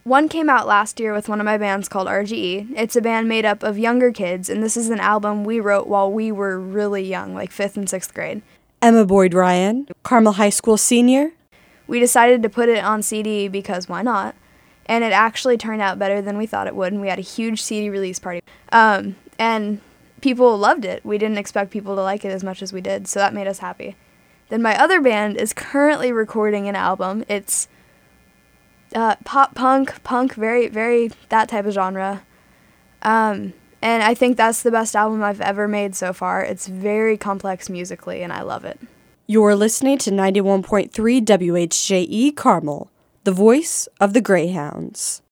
One came out last year with one of my bands called RGE. It's a band made up of younger kids, and this is an album we wrote while we were really young, like 5th and 6th grade. Emma Boyd Ryan, Carmel High School senior. We decided to put it on CD because why not? And it actually turned out better than we thought it would, and we had a huge CD release party. And people loved it. We didn't expect people to like it as much as we did, so that made us happy. Then my other band is currently recording an album. It's pop punk, very, very that type of genre. And I think that's the best album I've ever made so far. It's very complex musically, and I love it. You're listening to 91.3 WHJE Carmel, the voice of the Greyhounds.